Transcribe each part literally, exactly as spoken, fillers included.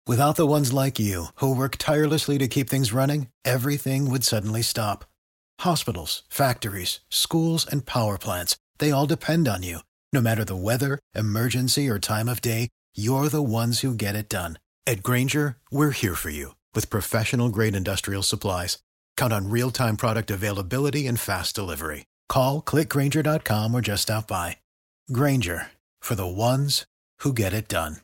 Without the ones like you, who work tirelessly to keep things running, everything would suddenly stop. Hospitals, factories, schools, and power plants, they all depend on you. No matter the weather, emergency, or time of day, you're the ones who get it done. At Grainger, we're here for you with professional-grade industrial supplies. Count on real-time product availability and fast delivery. Call, click Grainger dot com, or just stop by. Grainger, for the ones who get it done.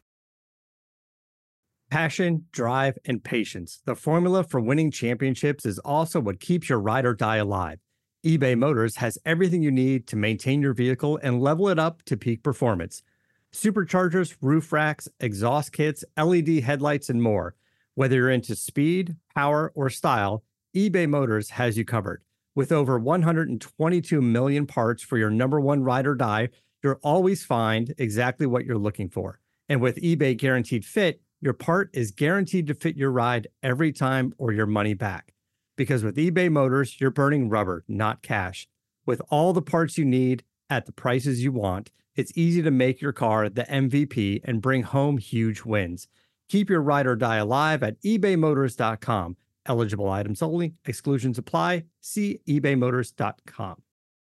Passion, drive, and patience. The formula for winning championships is also what keeps your ride or die alive. eBay Motors has everything you need to maintain your vehicle and level it up to peak performance. Superchargers, roof racks, exhaust kits, L E D headlights, and more. Whether you're into speed, power, or style, eBay Motors has you covered. With over one hundred twenty-two million parts for your number one ride or die, you'll always find exactly what you're looking for. And with eBay Guaranteed Fit, your part is guaranteed to fit your ride every time or your money back. Because with eBay Motors, you're burning rubber, not cash. With all the parts you need at the prices you want, it's easy to make your car the M V P and bring home huge wins. Keep your ride or die alive at ebay motors dot com. Eligible items only. Exclusions apply. See ebay motors dot com.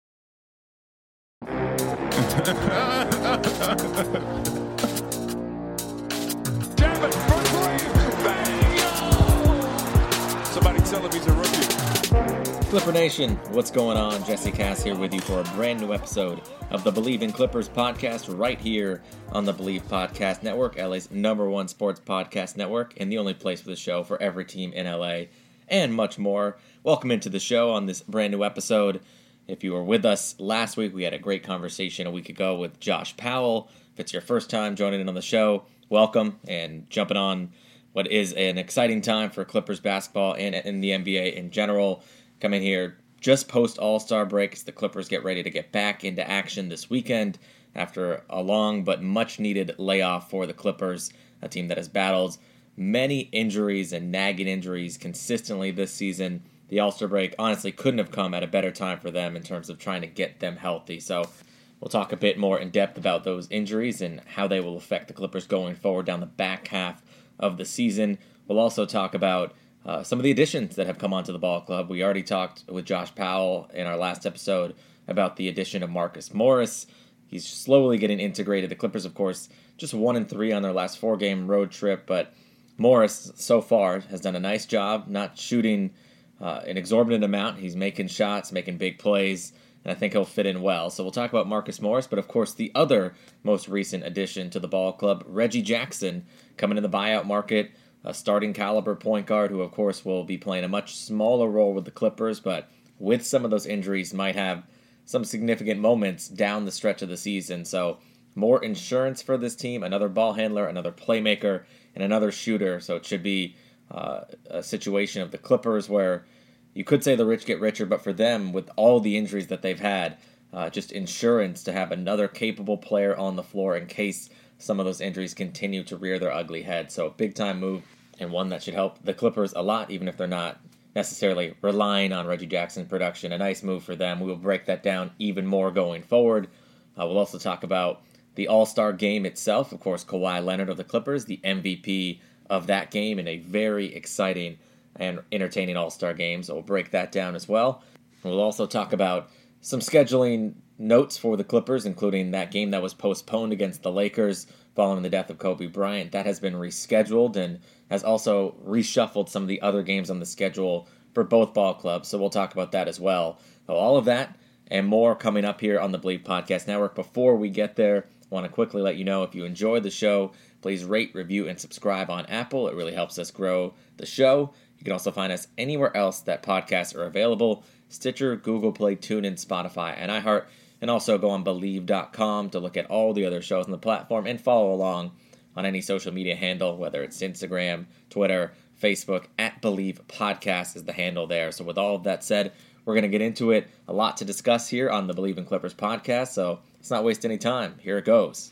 Somebody tell him he's a rookie. Clipper Nation, what's going on? Jesse Cass here with you for a brand new episode of the Believe in Clippers podcast right here on the Believe Podcast Network, L A's number one sports podcast network, and the only place for the show for every team in L A, and much more. Welcome into the show on this brand new episode. If you were with us last week, we had a great conversation a week ago with Josh Powell. If it's your first time joining in on the show, welcome, and jumping on what is an exciting time for Clippers basketball and in the N B A in general. Coming here just post All-Star break as the Clippers get ready to get back into action this weekend after a long but much-needed layoff for the Clippers, a team that has battled many injuries and nagging injuries consistently this season. The All-Star break honestly couldn't have come at a better time for them in terms of trying to get them healthy. So we'll talk a bit more in depth about those injuries and how they will affect the Clippers going forward down the back half of the season. We'll also talk about uh, some of the additions that have come onto the ball club. We already talked with Josh Powell in our last episode about the addition of Marcus Morris. He's slowly getting integrated. The Clippers, of course, just one and three on their last four-game road trip, but Morris so far has done a nice job, not shooting uh, an exorbitant amount. He's making shots, making big plays, and I think he'll fit in well. So we'll talk about Marcus Morris, but of course the other most recent addition to the ball club, Reggie Jackson, coming in the buyout market, a starting caliber point guard who of course will be playing a much smaller role with the Clippers, but with some of those injuries might have some significant moments down the stretch of the season. So more insurance for this team, another ball handler, another playmaker, and another shooter. So it should be uh, a situation of the Clippers where you could say the rich get richer, but for them, with all the injuries that they've had, uh, just insurance to have another capable player on the floor in case some of those injuries continue to rear their ugly head. So a big-time move, and one that should help the Clippers a lot, even if they're not necessarily relying on Reggie Jackson's production. A nice move for them. We will break that down even more going forward. Uh, we'll also talk about the All-Star game itself. Of course, Kawhi Leonard of the Clippers, the M V P of that game, in a very exciting and entertaining All-Star game. So we'll break that down as well. We'll also talk about some scheduling notes for the Clippers, including that game that was postponed against the Lakers following the death of Kobe Bryant. That has been rescheduled and has also reshuffled some of the other games on the schedule for both ball clubs. So we'll talk about that as well. So all of that and more coming up here on the Believe Podcast Network. Before we get there, I want to quickly let you know if you enjoyed the show, please rate, review, and subscribe on Apple. It really helps us grow the show. You can also find us anywhere else that podcasts are available: Stitcher, Google Play, TuneIn, Spotify, and iHeart. And also go on Believe dot com to look at all the other shows on the platform and follow along on any social media handle, whether it's Instagram, Twitter, Facebook. At Believe Podcast is the handle there. So with all of that said, we're going to get into it. A lot to discuss here on the Believe in Clippers podcast, so let's not waste any time. Here it goes.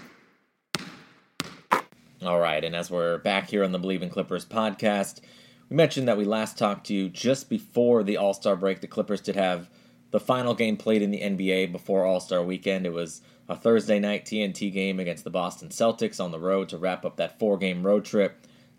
All right, and as we're back here on the Believe in Clippers podcast, we mentioned that we last talked to you just before the All-Star break. The Clippers did have the final game played in the N B A before All-Star weekend. It was a Thursday night T N T game against the Boston Celtics on the road to wrap up that four-game road trip.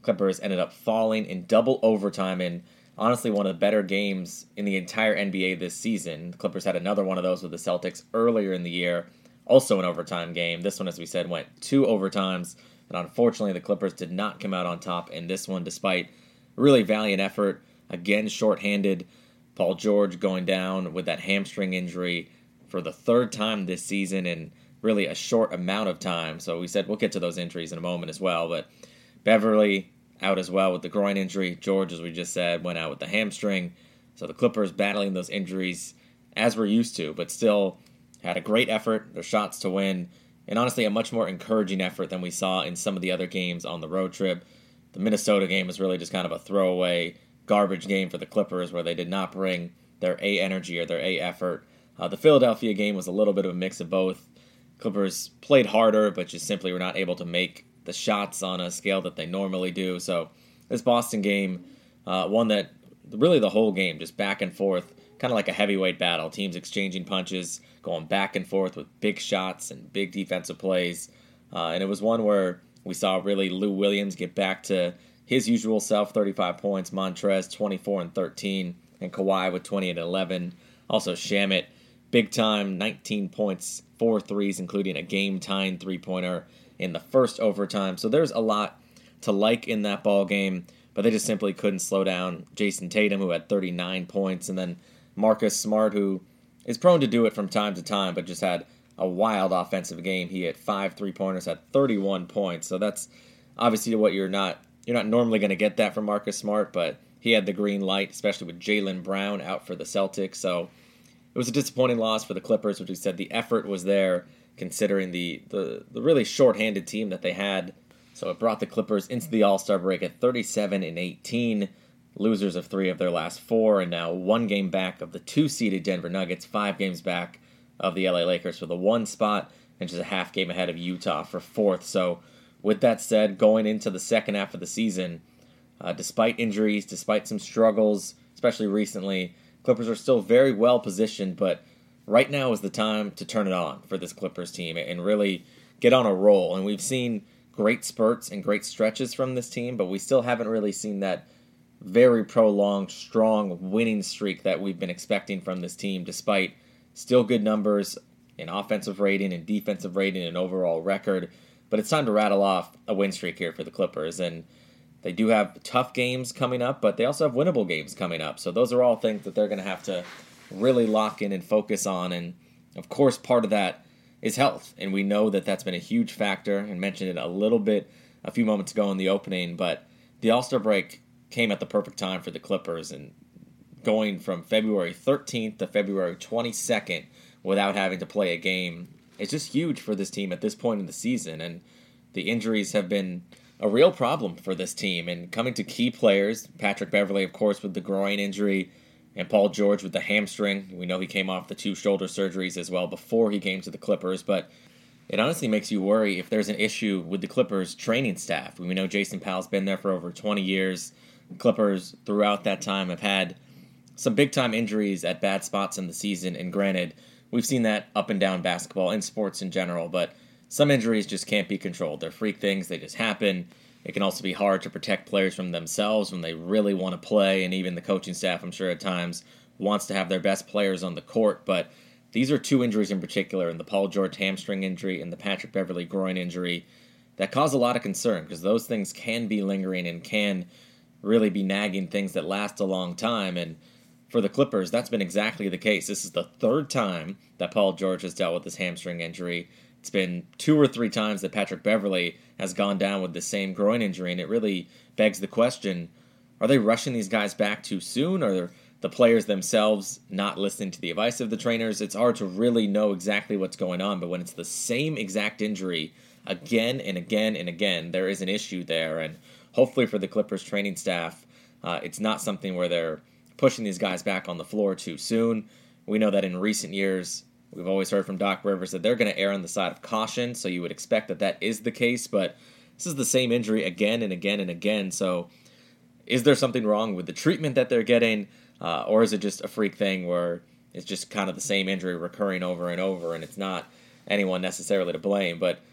Clippers ended up falling in double overtime in honestly one of the better games in the entire N B A this season. The Clippers had another one of those with the Celtics earlier in the year, also an overtime game. This one, as we said, went two overtimes, and unfortunately the Clippers did not come out on top in this one despite really valiant effort. Again, shorthanded. Paul George going down with that hamstring injury for the third time this season in really a short amount of time. So we said we'll get to those injuries in a moment as well, but Beverly out as well with the groin injury. George, as we just said, went out with the hamstring. So the Clippers battling those injuries as we're used to, but still had a great effort, their shots to win, and honestly a much more encouraging effort than we saw in some of the other games on the road trip. The Minnesota game was really just kind of a throwaway garbage game for the Clippers where they did not bring their A energy or their A effort. Uh, the Philadelphia game was a little bit of a mix of both. Clippers played harder, but just simply were not able to make the shots on a scale that they normally do. So this Boston game, uh, one that really the whole game, just back and forth, kind of like a heavyweight battle. Teams exchanging punches, going back and forth with big shots and big defensive plays. Uh, and it was one where we saw really Lou Williams get back to his usual self, thirty-five points, Montrez twenty-four and thirteen, and Kawhi with twenty and eleven. Also Shamet, big time, nineteen points, four threes, including a game-tying three-pointer in the first overtime. So there's a lot to like in that ball game, but they just simply couldn't slow down Jason Tatum, who had thirty-nine points, and then Marcus Smart, who is prone to do it from time to time, but just had a wild offensive game. He had five three-pointers, had thirty-one points. So that's obviously what you're not you're not normally going to get that from Marcus Smart, but he had the green light, especially with Jaylen Brown out for the Celtics. So it was a disappointing loss for the Clippers, which we said the effort was there, considering the, the, the really short-handed team that they had. So it brought the Clippers into the All-Star break at thirty-seven and eighteen, losers of three of their last four, and now one game back of the two-seeded Denver Nuggets, five games back of the L A Lakers for the one spot, and just a half game ahead of Utah for fourth. So with that said, going into the second half of the season, uh, despite injuries, despite some struggles, especially recently, Clippers are still very well positioned, but right now is the time to turn it on for this Clippers team and really get on a roll. And we've seen great spurts and great stretches from this team, but we still haven't really seen that very prolonged, strong winning streak that we've been expecting from this team, despite still good numbers in offensive rating and defensive rating and overall record. But it's time to rattle off a win streak here for the Clippers. And they do have tough games coming up, but they also have winnable games coming up. So those are all things that they're going to have to really lock in and focus on. And, of course, part of that is health. And we know that that's been a huge factor, and mentioned it a little bit a few moments ago in the opening. But the All-Star break came at the perfect time for the Clippers. And going from February thirteenth to February twenty-second without having to play a game, it's just huge for this team at this point in the season. And the injuries have been a real problem for this team. And coming to key players, Patrick Beverly, of course, with the groin injury, and Paul George with the hamstring. We know he came off the two shoulder surgeries as well before he came to the Clippers. But it honestly makes you worry if there's an issue with the Clippers training staff. We know Jason Powell's been there for over twenty years. Clippers throughout that time have had some big-time injuries at bad spots in the season. And granted, we've seen that up and down basketball and sports in general, but some injuries just can't be controlled. They're freak things. They just happen. It can also be hard to protect players from themselves when they really want to play, and even the coaching staff, I'm sure at times, wants to have their best players on the court. But these are two injuries in particular, and the Paul George hamstring injury and the Patrick Beverly groin injury, that cause a lot of concern, because those things can be lingering and can really be nagging things that last a long time. And for the Clippers, that's been exactly the case. This is the third time that Paul George has dealt with this hamstring injury. It's been two or three times that Patrick Beverly has gone down with the same groin injury, and it really begs the question, are they rushing these guys back too soon, or are the players themselves not listening to the advice of the trainers? It's hard to really know exactly what's going on, but when it's the same exact injury again and again and again, there is an issue there. And hopefully for the Clippers training staff, uh, it's not something where they're pushing these guys back on the floor too soon. We know that in recent years, we've always heard from Doc Rivers that they're going to err on the side of caution, so you would expect that that is the case, but this is the same injury again and again and again. So is there something wrong with the treatment that they're getting, uh, or is it just a freak thing where it's just kind of the same injury recurring over and over, and it's not anyone necessarily to blame? But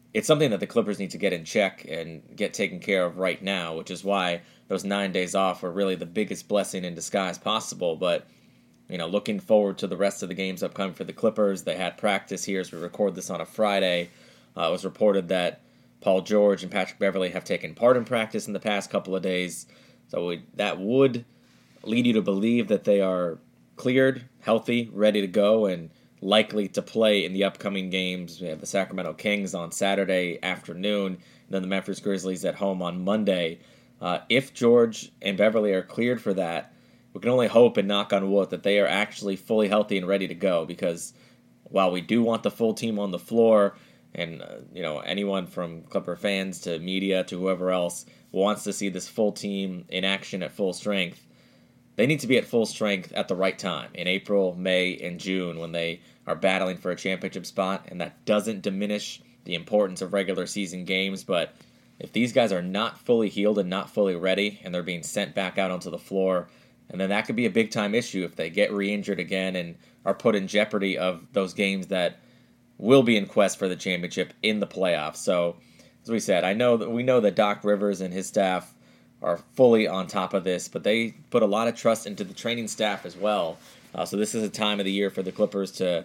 it's something that the Clippers need to get in check and get taken care of right now, which is why those nine days off were really the biggest blessing in disguise possible. But, you know, looking forward to the rest of the games upcoming for the Clippers. They had practice here as we record this on a Friday. Uh, it was reported that Paul George and Patrick Beverley have taken part in practice in the past couple of days. So we, that would lead you to believe that they are cleared, healthy, ready to go, and likely to play in the upcoming games. We have the Sacramento Kings on Saturday afternoon, and then the Memphis Grizzlies at home on Monday. Uh, if George and Beverley are cleared for that, we can only hope and knock on wood that they are actually fully healthy and ready to go, because while we do want the full team on the floor, and uh, you know, anyone from Clipper fans to media to whoever else wants to see this full team in action at full strength, they need to be at full strength at the right time, in April, May, and June, when they are battling for a championship spot, and that doesn't diminish the importance of regular season games. But if these guys are not fully healed and not fully ready, and they're being sent back out onto the floor, and then that could be a big-time issue if they get re-injured again and are put in jeopardy of those games that will be in quest for the championship in the playoffs. So, as we said, I know that we know that Doc Rivers and his staff are fully on top of this, but they put a lot of trust into the training staff as well. Uh, so this is a time of the year for the Clippers to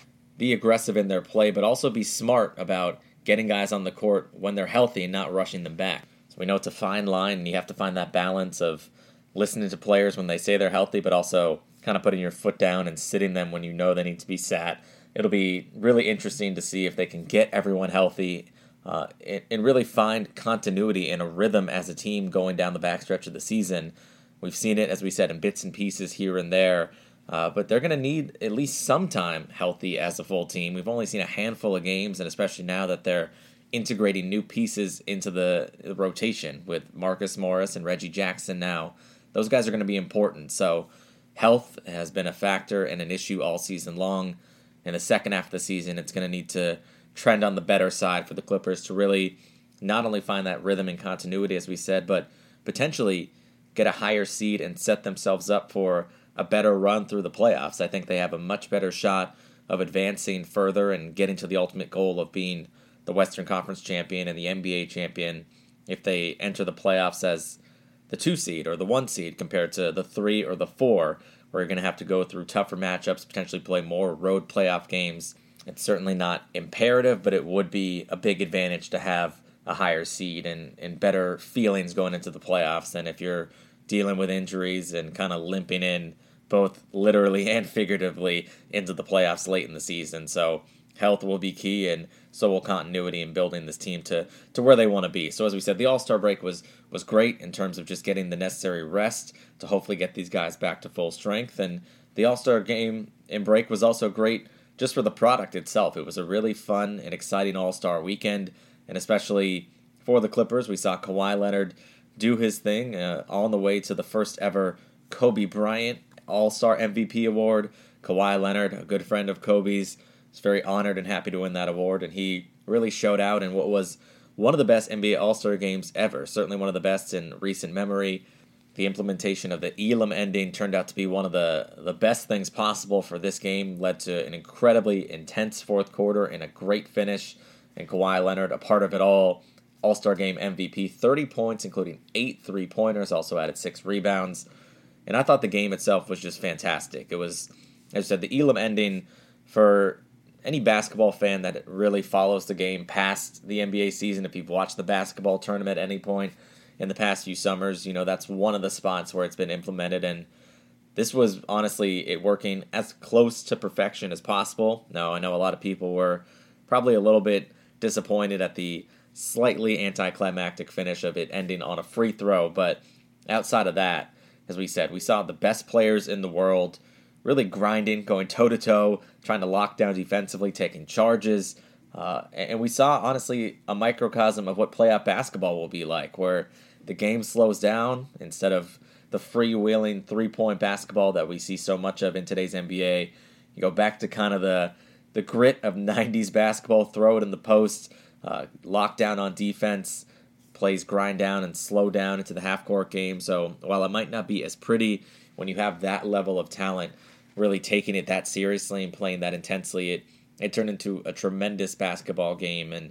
be aggressive in their play, but also be smart about getting guys on the court when they're healthy and not rushing them back. So we know it's a fine line, and you have to find that balance of listening to players when they say they're healthy, but also kind of putting your foot down and sitting them when you know they need to be sat. It'll be really interesting to see if they can get everyone healthy Uh, and, and really find continuity and a rhythm as a team going down the backstretch of the season. We've seen it, as we said, in bits and pieces here and there, uh, but they're going to need at least some time healthy as a full team. We've only seen a handful of games, and especially now that they're integrating new pieces into the, the rotation with Marcus Morris and Reggie Jackson now, those guys are going to be important. So health has been a factor and an issue all season long. In the second half of the season, it's going to need to trend on the better side for the Clippers to really not only find that rhythm and continuity, as we said, but potentially get a higher seed and set themselves up for a better run through the playoffs. I think they have a much better shot of advancing further and getting to the ultimate goal of being the Western Conference champion and the N B A champion if they enter the playoffs as the two seed or the one seed compared to the three or the four, where you're going to have to go through tougher matchups, potentially play more road playoff games. It's certainly not imperative, but it would be a big advantage to have a higher seed and, and better feelings going into the playoffs than if you're dealing with injuries and kind of limping in both literally and figuratively into the playoffs late in the season. So health will be key, and so will continuity in building this team to, to where they want to be. So as we said, the All-Star break was, was great in terms of just getting the necessary rest to hopefully get these guys back to full strength. And the All-Star game and break was also great just for the product itself. It was a really fun and exciting All-Star weekend, and especially for the Clippers, we saw Kawhi Leonard do his thing uh, on the way to the first ever Kobe Bryant All-Star M V P award. Kawhi Leonard, a good friend of Kobe's, is very honored and happy to win that award, and he really showed out in what was one of the best N B A All-Star games ever, certainly one of the best in recent memory. The implementation of the Elam ending turned out to be one of the, the best things possible for this game, led to an incredibly intense fourth quarter and a great finish, and Kawhi Leonard, a part of it all, All-Star Game M V P, thirty points, including eight three-pointers, also added six rebounds, and I thought the game itself was just fantastic. It was, as I said, the Elam ending, for any basketball fan that really follows the game past the N B A season, if you've watched the basketball tournament at any point in the past few summers, you know, that's one of the spots where it's been implemented, and this was honestly it working as close to perfection as possible. Now, I know a lot of people were probably a little bit disappointed at the slightly anticlimactic finish of it ending on a free throw, but outside of that, as we said, we saw the best players in the world really grinding, going toe-to-toe, trying to lock down defensively, taking charges, uh, and we saw, honestly, a microcosm of what playoff basketball will be like, where the game slows down instead of the freewheeling three-point basketball that we see so much of in today's N B A. You go back to kind of the the grit of nineties basketball, throw it in the post, uh, lock down on defense, plays grind down and slow down into the half-court game. So while it might not be as pretty when you have that level of talent, really taking it that seriously and playing that intensely, it, it turned into a tremendous basketball game. And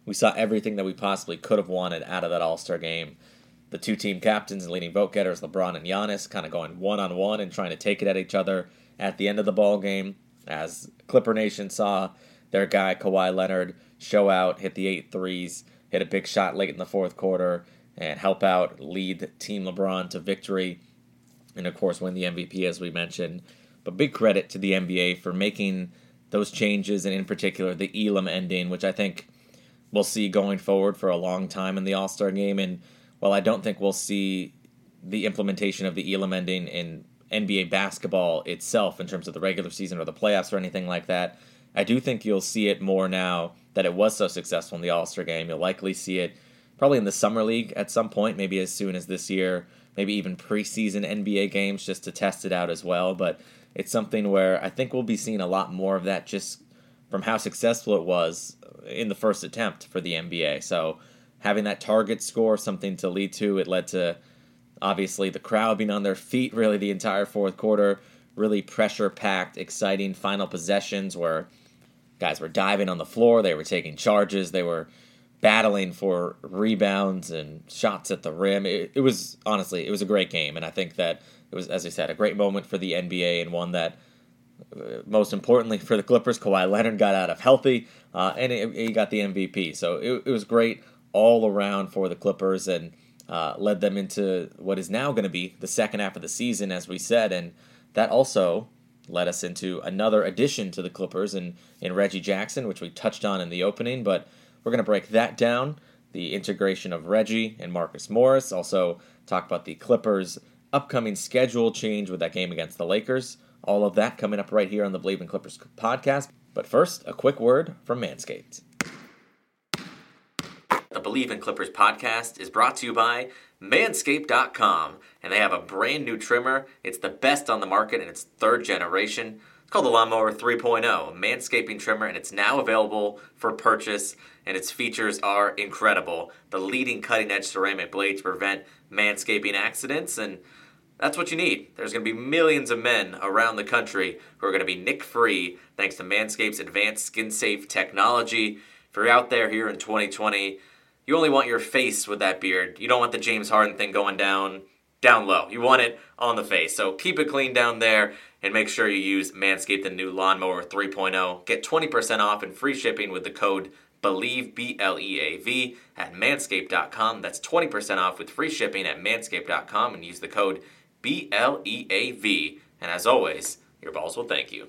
we saw everything that we possibly could have wanted out of that All-Star game. The two team captains and leading vote getters, LeBron and Giannis, kind of going one-on-one and trying to take it at each other at the end of the ball game, as Clipper Nation saw their guy Kawhi Leonard show out, hit the eight threes, hit a big shot late in the fourth quarter, and help out lead Team LeBron to victory, and of course win the M V P as we mentioned. But big credit to the N B A for making those changes, and in particular the Elam ending, which I think we'll see going forward for a long time in the All-Star game. And while I don't think we'll see the implementation of the Elam ending in N B A basketball itself in terms of the regular season or the playoffs or anything like that, I do think you'll see it more now that it was so successful in the All-Star game. You'll likely see it probably in the Summer League at some point, maybe as soon as this year, maybe even preseason N B A games just to test it out as well. But it's something where I think we'll be seeing a lot more of that just from how successful it was in the first attempt for the N B A. So having that target score, something to lead to, it led to obviously the crowd being on their feet really the entire fourth quarter, really pressure-packed, exciting final possessions where guys were diving on the floor, they were taking charges, they were battling for rebounds and shots at the rim. It, it was, honestly, it was a great game, and I think that it was, as I said, a great moment for the N B A and one that, uh, most importantly for the Clippers, Kawhi Leonard got out of healthy, uh, and it, he got the M V P. So it, it was great all around for the Clippers, and uh, led them into what is now going to be the second half of the season, as we said, and that also led us into another addition to the Clippers in, in Reggie Jackson, which we touched on in the opening, but we're going to break that down, the integration of Reggie and Marcus Morris, also talk about the Clippers' upcoming schedule change with that game against the Lakers. All of that coming up right here on the Believe in Clippers podcast. But first, a quick word from Manscaped. The Believe in Clippers podcast is brought to you by Manscaped dot com, and they have a brand new trimmer. It's the best on the market in its third generation. It's called the Lawnmower three point oh, a manscaping trimmer, and it's now available for purchase, and its features are incredible. The leading cutting-edge ceramic blades prevent manscaping accidents, and that's what you need. There's going to be millions of men around the country who are going to be nick-free thanks to Manscaped's advanced skin-safe technology. If you're out there here in twenty twenty, you only want your face with that beard. You don't want the James Harden thing going down down low. You want it on the face. So keep it clean down there and make sure you use Manscaped, the new Lawnmower three point oh. Get twenty percent off and free shipping with the code BELIEVE, B L E A V, at Manscaped dot com. That's twenty percent off with free shipping at Manscaped dot com, and use the code B L E A V. And as always, your balls will thank you.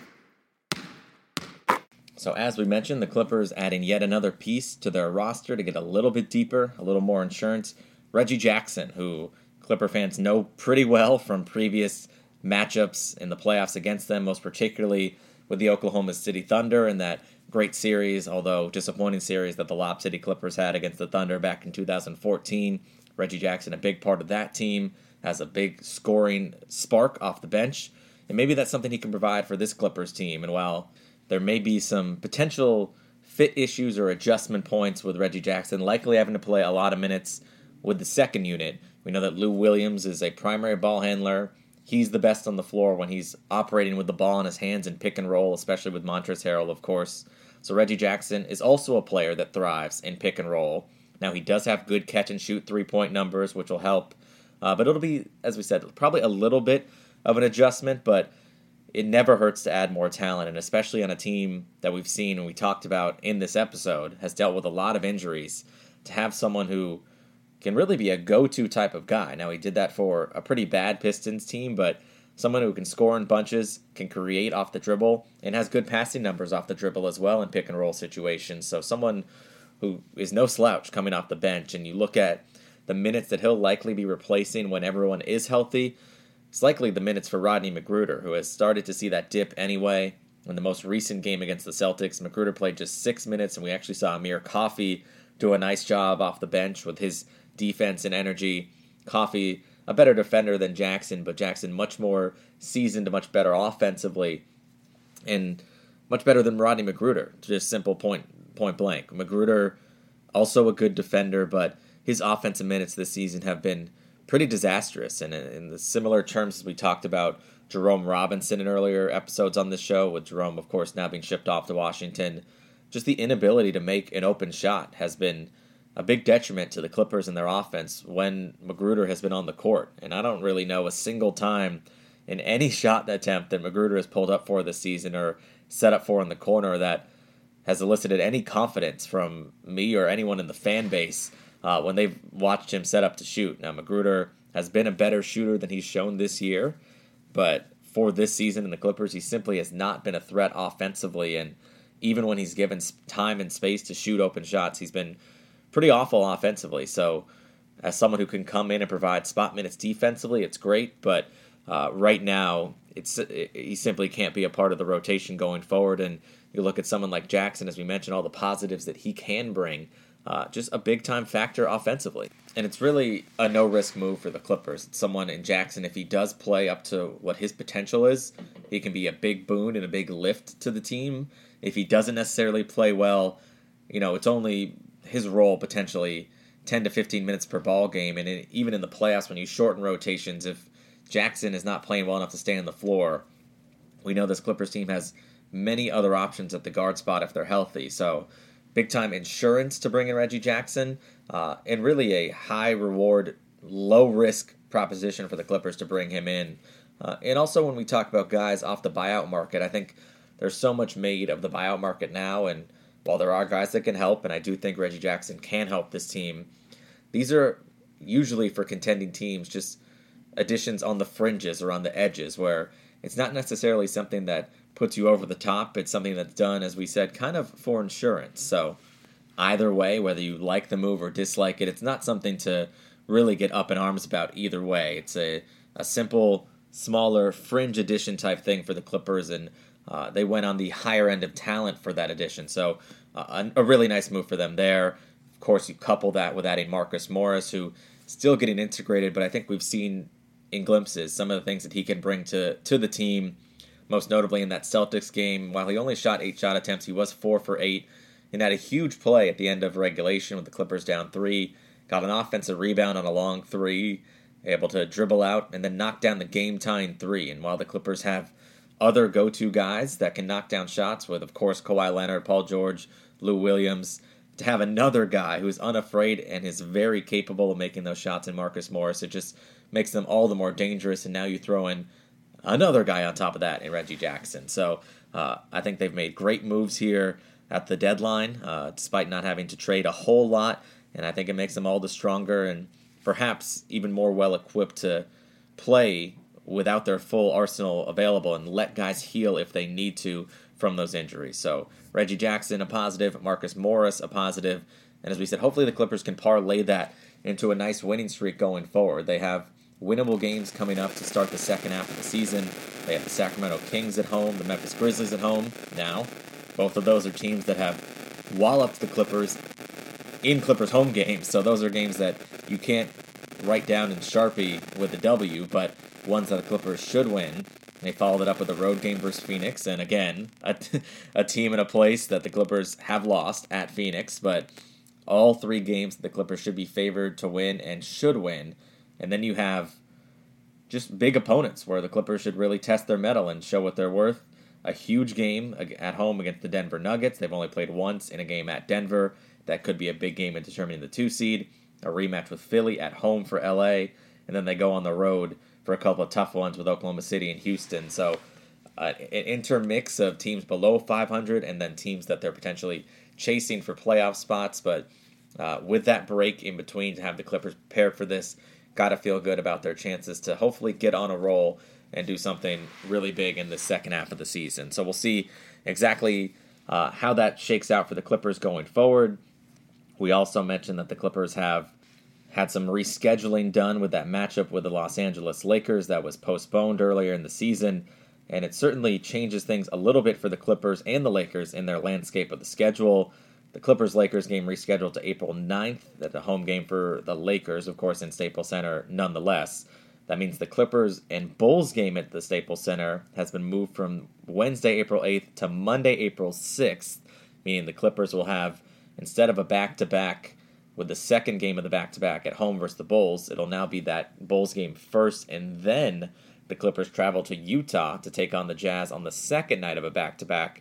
So as we mentioned, the Clippers adding yet another piece to their roster to get a little bit deeper, a little more insurance. Reggie Jackson, who Clipper fans know pretty well from previous matchups in the playoffs against them, most particularly with the Oklahoma City Thunder in that great series, although disappointing series that the Lob City Clippers had against the Thunder back in two thousand fourteen. Reggie Jackson, a big part of that team, has a big scoring spark off the bench, and maybe that's something he can provide for this Clippers team. And while there may be some potential fit issues or adjustment points with Reggie Jackson likely having to play a lot of minutes with the second unit, we know that Lou Williams is a primary ball handler. He's the best on the floor when he's operating with the ball in his hands in pick and roll, especially with Montrezl Harrell, of course. So Reggie Jackson is also a player that thrives in pick and roll. Now, he does have good catch-and-shoot three-point numbers, which will help. Uh, but it'll be, as we said, probably a little bit of an adjustment, but it never hurts to add more talent, and especially on a team that we've seen and we talked about in this episode has dealt with a lot of injuries. To have someone who can really be a go-to type of guy. Now, he did that for a pretty bad Pistons team, but someone who can score in bunches, can create off the dribble, and has good passing numbers off the dribble as well in pick-and-roll situations. So someone who is no slouch coming off the bench, and you look at the minutes that he'll likely be replacing when everyone is healthy, it's likely the minutes for Rodney McGruder, who has started to see that dip anyway. In the most recent game against the Celtics, McGruder played just six minutes, and we actually saw Amir Coffey do a nice job off the bench with his defense and energy. Coffey, a better defender than Jackson, but Jackson much more seasoned, much better offensively, and much better than Rodney McGruder. Just simple point, point blank. McGruder, also a good defender, but his offensive minutes this season have been pretty disastrous. And in the similar terms as we talked about Jerome Robinson in earlier episodes on this show, with Jerome, of course, now being shipped off to Washington, just the inability to make an open shot has been a big detriment to the Clippers and their offense when Magruder has been on the court. And I don't really know a single time in any shot attempt that Magruder has pulled up for this season or set up for in the corner that has elicited any confidence from me or anyone in the fan base uh, when they've watched him set up to shoot. Now, Magruder has been a better shooter than he's shown this year, but for this season in the Clippers, he simply has not been a threat offensively, and even when he's given time and space to shoot open shots, he's been pretty awful offensively. So as someone who can come in and provide spot minutes defensively, it's great, but uh, right now it's it, he simply can't be a part of the rotation going forward. And you look at someone like Jackson, as we mentioned, all the positives that he can bring, uh, just a big-time factor offensively. And it's really a no-risk move for the Clippers. It's someone in Jackson, if he does play up to what his potential is, he can be a big boon and a big lift to the team. If he doesn't necessarily play well, you know, it's only his role potentially ten to fifteen minutes per ball game. And it, even in the playoffs, when you shorten rotations, if Jackson is not playing well enough to stay on the floor, we know this Clippers team has many other options at the guard spot if they're healthy. So big-time insurance to bring in Reggie Jackson, uh, and really a high-reward, low-risk proposition for the Clippers to bring him in. Uh, and also when we talk about guys off the buyout market, I think there's so much made of the buyout market now, and while there are guys that can help, and I do think Reggie Jackson can help this team, these are usually for contending teams just additions on the fringes or on the edges where it's not necessarily something that puts you over the top. It's something that's done, as we said, kind of for insurance. So either way, whether you like the move or dislike it, it's not something to really get up in arms about either way. It's a, a simple, smaller, fringe addition type thing for the Clippers, and uh, they went on the higher end of talent for that addition. So uh, a, a really nice move for them there. Of course, you couple that with adding Marcus Morris, who still getting integrated, but I think we've seen in glimpses some of the things that he can bring to, to the team, most notably in that Celtics game. While he only shot eight shot attempts, he was four for eight and had a huge play at the end of regulation with the Clippers down three. Got an offensive rebound on a long three, able to dribble out and then knock down the game-tying three. And while the Clippers have other go-to guys that can knock down shots with, of course, Kawhi Leonard, Paul George, Lou Williams, to have another guy who's unafraid and is very capable of making those shots in Marcus Morris, it just makes them all the more dangerous. And now you throw in another guy on top of that in Reggie Jackson. So uh, I think they've made great moves here at the deadline, uh, despite not having to trade a whole lot. And I think it makes them all the stronger and perhaps even more well-equipped to play without their full arsenal available and let guys heal if they need to from those injuries. So Reggie Jackson, a positive. Marcus Morris, a positive. And as we said, hopefully the Clippers can parlay that into a nice winning streak going forward. They have winnable games coming up to start the second half of the season. They have the Sacramento Kings at home, the Memphis Grizzlies at home now. Both of those are teams that have walloped the Clippers in Clippers home games, so those are games that you can't write down in Sharpie with a W, but ones that the Clippers should win. They followed it up with a road game versus Phoenix, and again, a, a team in a place that the Clippers have lost at Phoenix, but all three games the Clippers should be favored to win and should win. And then you have just big opponents where the Clippers should really test their mettle and show what they're worth. A huge game at home against the Denver Nuggets. They've only played once in a game at Denver. That could be a big game in determining the two seed. A rematch with Philly at home for L A. And then they go on the road for a couple of tough ones with Oklahoma City and Houston. So uh, an intermix of teams below five hundred and then teams that they're potentially chasing for playoff spots. But uh, with that break in between to have the Clippers prepared for this, got to feel good about their chances to hopefully get on a roll and do something really big in the second half of the season. So we'll see exactly uh, how that shakes out for the Clippers going forward. We also mentioned that the Clippers have had some rescheduling done with that matchup with the Los Angeles Lakers that was postponed earlier in the season, and it certainly changes things a little bit for the Clippers and the Lakers in their landscape of the schedule. The Clippers-Lakers game rescheduled to April ninth. That's a home game for the Lakers, of course, in Staples Center nonetheless. That means the Clippers and Bulls game at the Staples Center has been moved from Wednesday, April eighth to Monday, April sixth, meaning the Clippers will have, instead of a back-to-back with the second game of the back-to-back at home versus the Bulls, it'll now be that Bulls game first, and then the Clippers travel to Utah to take on the Jazz on the second night of a back-to-back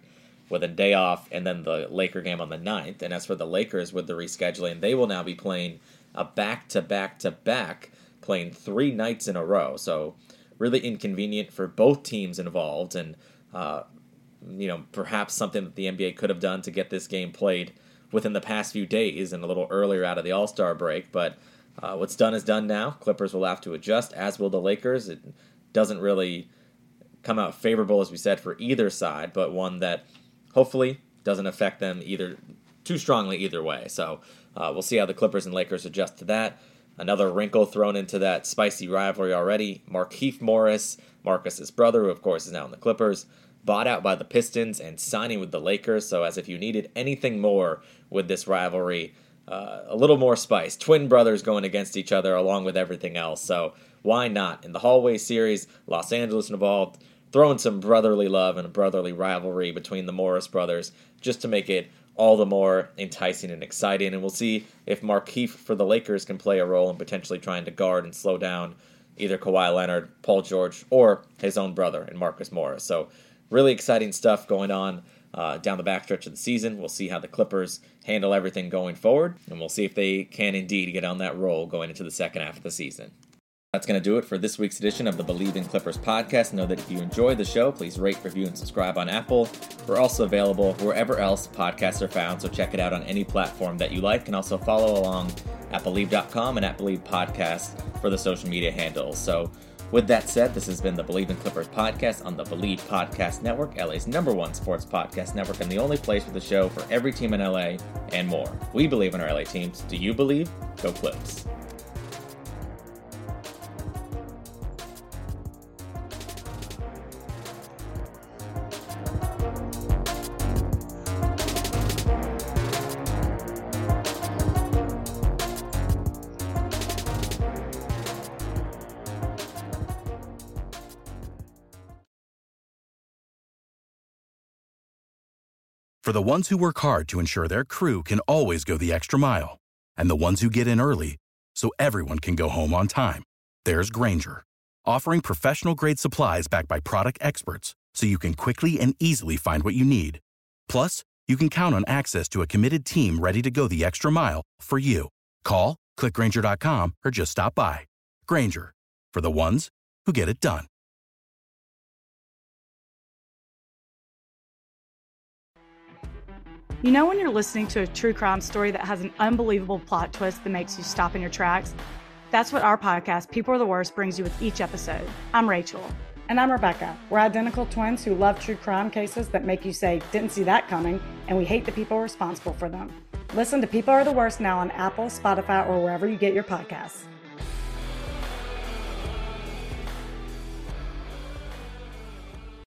with a day off and then the Laker game on the ninth. And as for the Lakers with the rescheduling, they will now be playing a back-to-back-to-back, playing three nights in a row. So really inconvenient for both teams involved, and uh, you know, perhaps something that the N B A could have done to get this game played within the past few days and a little earlier out of the All-Star break. But uh, what's done is done now. Clippers will have to adjust, as will the Lakers. It doesn't really come out favorable, as we said, for either side, but one that hopefully doesn't affect them either too strongly either way. So uh, we'll see how the Clippers and Lakers adjust to that. Another wrinkle thrown into that spicy rivalry already. Markieff Morris, Marcus's brother, who of course is now in the Clippers, bought out by the Pistons and signing with the Lakers. So as if you needed anything more with this rivalry, uh, a little more spice. Twin brothers going against each other along with everything else. So why not? In the hallway series, Los Angeles involved, throwing some brotherly love and a brotherly rivalry between the Morris brothers just to make it all the more enticing and exciting. And we'll see if Markieff for the Lakers can play a role in potentially trying to guard and slow down either Kawhi Leonard, Paul George, or his own brother and Marcus Morris. So really exciting stuff going on uh, down the backstretch of the season. We'll see how the Clippers handle everything going forward, and we'll see if they can indeed get on that roll going into the second half of the season. That's going to do it for this week's edition of the Believe in Clippers podcast. Know that if you enjoyed the show, please rate, review, and subscribe on Apple. We're also available wherever else podcasts are found, so check it out on any platform that you like, and also follow along at Believe dot com and at Believe Podcast for the social media handles. So with that said, this has been the Believe in Clippers podcast on the Believe Podcast Network, L A's number one sports podcast network, and the only place with a show for every team in L A and more. We believe in our L A teams. Do you believe? Go Clips. For the ones who work hard to ensure their crew can always go the extra mile, and the ones who get in early so everyone can go home on time, there's Grainger, offering professional-grade supplies backed by product experts so you can quickly and easily find what you need. Plus, you can count on access to a committed team ready to go the extra mile for you. Call, click Grainger dot com, or just stop by. Grainger, for the ones who get it done. You know when you're listening to a true crime story that has an unbelievable plot twist that makes you stop in your tracks? That's what our podcast, People Are the Worst, brings you with each episode. I'm Rachel. And I'm Rebecca. We're identical twins who love true crime cases that make you say, didn't see that coming, and we hate the people responsible for them. Listen to People Are the Worst now on Apple, Spotify, or wherever you get your podcasts.